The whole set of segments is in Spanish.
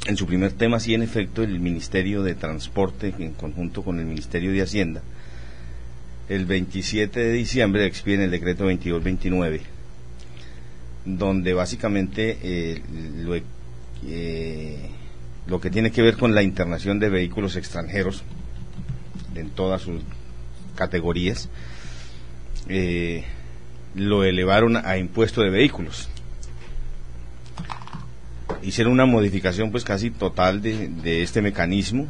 En su primer tema, sí, en efecto, el Ministerio de Transporte, en conjunto con el Ministerio de Hacienda, el 27 de diciembre expiden el decreto 2229, donde básicamente lo que tiene que ver con la internación de vehículos extranjeros en todas sus categorías, lo elevaron a impuesto de vehículos. Hicieron una modificación pues casi total de este mecanismo,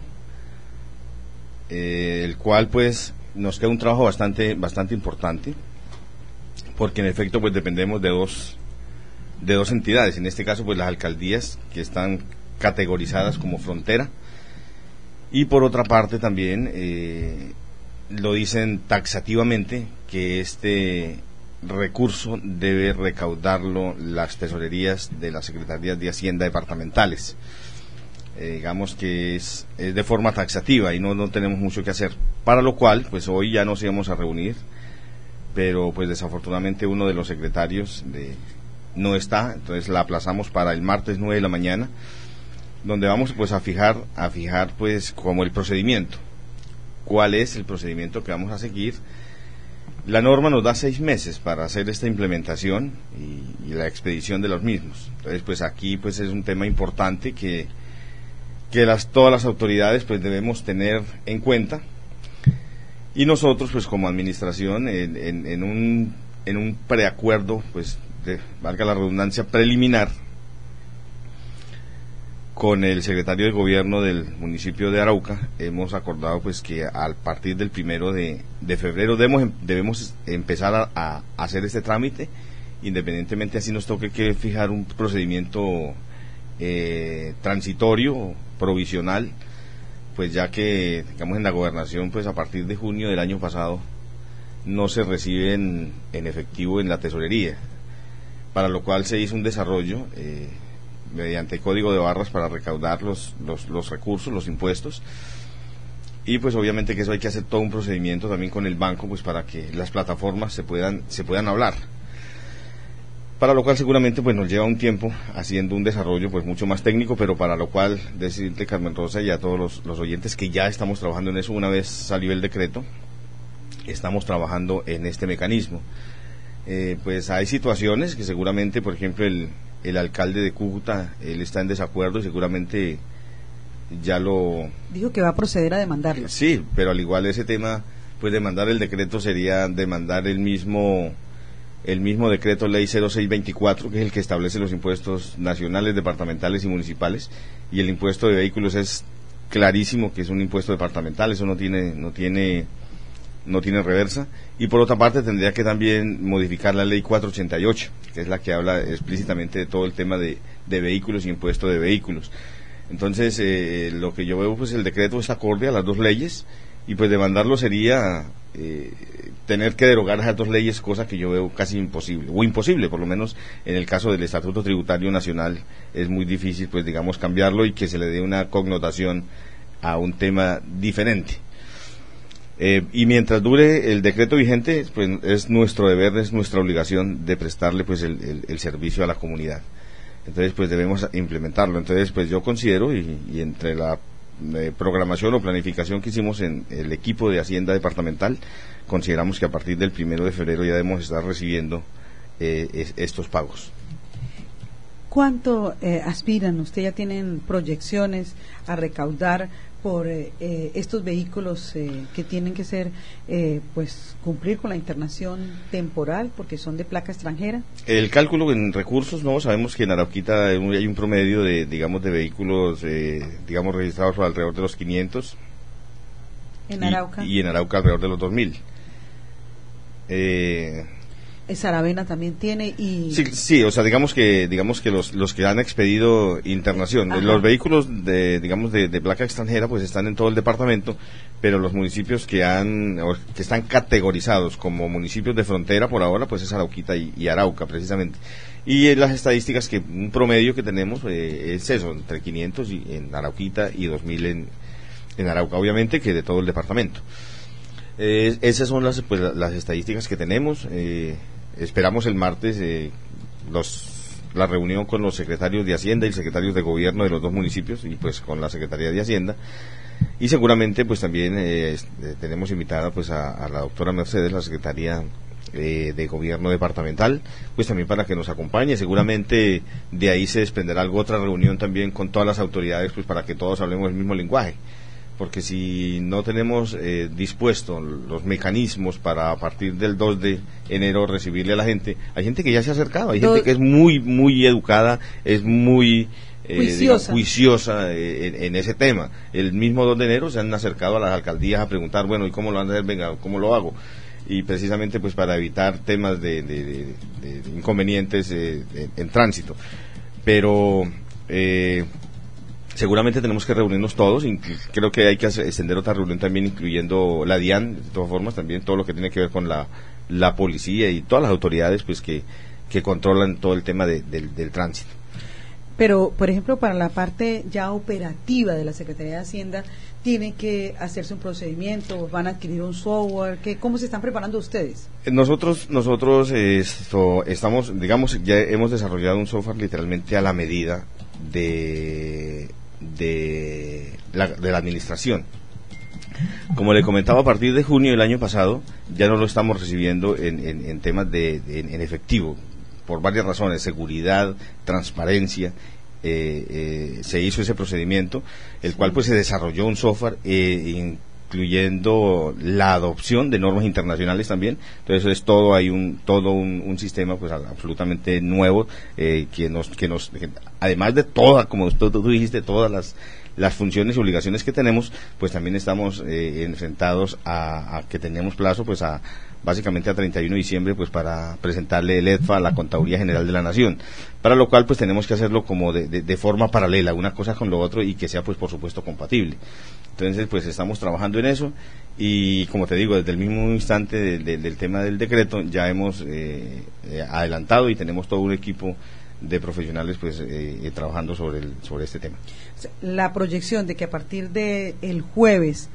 el cual pues nos queda un trabajo bastante importante, porque en efecto pues dependemos de dos entidades, en este caso pues las alcaldías, que están categorizadas como frontera, y por otra parte también lo dicen taxativamente que este recurso debe recaudarlo las tesorerías de las secretarías de Hacienda departamentales. Digamos que es de forma taxativa y no tenemos mucho que hacer, para lo cual pues hoy ya nos íbamos a reunir, pero pues desafortunadamente uno de los secretarios no está, entonces la aplazamos para el martes 9 de la mañana, donde vamos pues a fijar pues como el procedimiento, cuál es el procedimiento que vamos a seguir. La norma nos da 6 meses para hacer esta implementación y la expedición de los mismos. Entonces, pues aquí pues es un tema importante que todas las autoridades pues debemos tener en cuenta, y nosotros pues como administración en un preacuerdo, pues valga la redundancia, preliminar con el secretario de gobierno del municipio de Arauca, hemos acordado pues que a partir del 1 de febrero debemos empezar a hacer este trámite, independientemente así nos toque que fijar un procedimiento transitorio, provisional, pues ya que digamos en la gobernación pues a partir de junio del año pasado no se reciben en efectivo en la tesorería, para lo cual se hizo un desarrollo mediante código de barras para recaudar los recursos, los impuestos, y pues obviamente que eso hay que hacer todo un procedimiento también con el banco pues para que las plataformas se puedan hablar, para lo cual seguramente pues nos lleva un tiempo haciendo un desarrollo pues mucho más técnico, pero para lo cual decirte, Carmen Rosa, y a todos los oyentes, que ya estamos trabajando en eso. Una vez salió el decreto, estamos trabajando en este mecanismo. Pues hay situaciones que seguramente, por ejemplo, el alcalde de Cúcuta, él está en desacuerdo y seguramente ya lo... Dijo que va a proceder a demandarlo. Sí, pero al igual ese tema, pues demandar el decreto sería demandar el mismo decreto ley 0624, que es el que establece los impuestos nacionales, departamentales y municipales, y el impuesto de vehículos es clarísimo que es un impuesto departamental, eso no tiene reversa. Y por otra parte tendría que también modificar la ley 488, que es la que habla explícitamente de todo el tema de vehículos y impuesto de vehículos. Entonces lo que yo veo pues el decreto está acorde a las dos leyes, y pues demandarlo sería tener que derogar esas dos leyes, cosa que yo veo casi imposible, o imposible, por lo menos en el caso del Estatuto Tributario Nacional es muy difícil pues digamos cambiarlo y que se le dé una connotación a un tema diferente. Y mientras dure el decreto vigente, pues es nuestro deber, es nuestra obligación de prestarle pues el servicio a la comunidad. Entonces pues debemos implementarlo. Entonces pues yo considero, y entre la programación o planificación que hicimos en el equipo de Hacienda departamental, consideramos que a partir del 1 de febrero ya debemos estar recibiendo estos pagos. ¿Cuánto aspiran? ¿Usted ya tienen proyecciones a recaudar por estos vehículos que tienen que ser, pues cumplir con la internación temporal porque son de placa extranjera? El cálculo en recursos, no, sabemos que en Arauquita hay un promedio de vehículos, registrados por alrededor de los 500. ¿En Arauca? Y en Arauca alrededor de los 2000. Saravena también tiene y... Sí, o sea, digamos que los que han expedido internación, ajá, los vehículos de placa extranjera pues están en todo el departamento, pero los municipios que están categorizados como municipios de frontera por ahora pues es Arauquita y Arauca precisamente. Y en las estadísticas, que un promedio que tenemos es eso, entre 500 en Arauquita y 2000 en Arauca, obviamente que de todo el departamento. Esas son las estadísticas que tenemos. Esperamos el martes la reunión con los secretarios de Hacienda y secretarios de Gobierno de los dos municipios y pues con la Secretaría de Hacienda. Y seguramente pues también tenemos invitada pues a la doctora Mercedes, la Secretaría de Gobierno Departamental, pues también para que nos acompañe. Seguramente de ahí se desprenderá algo, otra reunión también con todas las autoridades, pues para que todos hablemos el mismo lenguaje, porque si no tenemos dispuestos los mecanismos para a partir del 2 de enero recibirle a la gente, hay gente que ya se ha acercado, hay gente que es muy educada, es muy juiciosa en ese tema. El mismo 2 de enero se han acercado a las alcaldías a preguntar, bueno, ¿y cómo lo van a hacer? Venga, ¿cómo lo hago? Y precisamente pues para evitar temas de inconvenientes en tránsito. Pero seguramente tenemos que reunirnos todos, y creo que hay que extender otra reunión también incluyendo la DIAN, de todas formas también todo lo que tiene que ver con la policía y todas las autoridades pues que controlan todo el tema del tránsito. Pero, por ejemplo, para la parte ya operativa de la Secretaría de Hacienda, ¿tiene que hacerse un procedimiento? ¿Van a adquirir un software? ¿Cómo se están preparando ustedes? Nosotros estamos, digamos, ya hemos desarrollado un software literalmente a la medida de la administración. Como le comentaba, a partir de junio del año pasado, ya no lo estamos recibiendo en temas en efectivo, por varias razones: seguridad, transparencia. Se hizo ese procedimiento, el cual pues se desarrolló un software incluyendo la adopción de normas internacionales también. Entonces es todo un sistema pues absolutamente nuevo que además de todas, como tú dijiste, todas las funciones y obligaciones que tenemos, pues también estamos enfrentados a que tenemos plazo pues básicamente a 31 de diciembre pues para presentarle el EDFA a la Contaduría General de la Nación, para lo cual pues tenemos que hacerlo como de forma paralela, una cosa con lo otro, y que sea pues por supuesto compatible. Entonces pues estamos trabajando en eso, y como te digo, desde el mismo instante del tema del decreto ya hemos adelantado y tenemos todo un equipo de profesionales pues trabajando sobre este tema. La proyección de que a partir de el jueves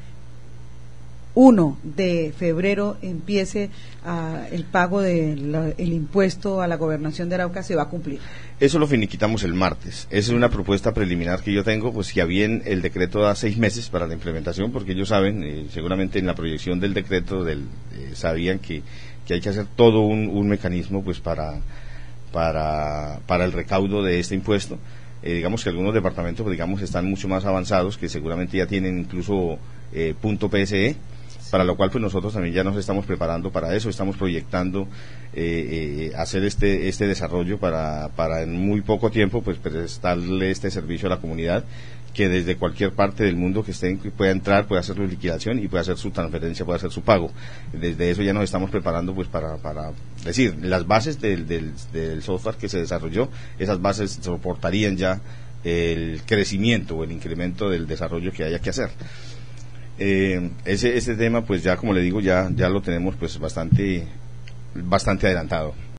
1 de febrero empiece el pago del impuesto a la Gobernación de Arauca se va a cumplir. Eso lo finiquitamos el martes. Esa es una propuesta preliminar que yo tengo, pues si a bien el decreto da 6 meses para la implementación, porque ellos saben, seguramente en la proyección del decreto sabían que hay que hacer todo un mecanismo pues para el recaudo de este impuesto. Digamos que algunos departamentos pues, digamos están mucho más avanzados, que seguramente ya tienen incluso punto PSE, para lo cual pues nosotros también ya nos estamos preparando para eso. Estamos proyectando hacer este desarrollo para en muy poco tiempo pues prestarle este servicio a la comunidad, que desde cualquier parte del mundo que pueda entrar, pueda hacer su liquidación y pueda hacer su transferencia, pueda hacer su pago. Desde eso ya nos estamos preparando pues para decir, las bases del software que se desarrolló, esas bases soportarían ya el crecimiento o el incremento del desarrollo que haya que hacer. Ese tema pues ya, como le digo, ya lo tenemos pues bastante adelantado.